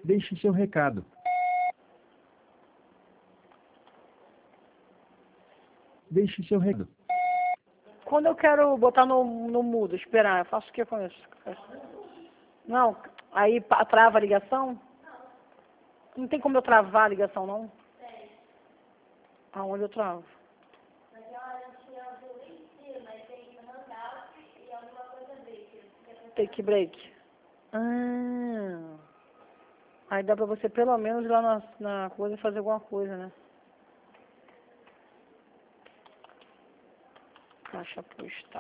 Deixe seu recado. Deixe seu recado. Quando eu quero botar no mudo, esperar, eu faço o que com isso? Não, aí trava a ligação? Não tem como eu travar a ligação, não? Tem. Aonde eu travo? Take break. Aí dá pra você pelo menos ir lá na coisa e fazer alguma coisa, né? Caixa postal.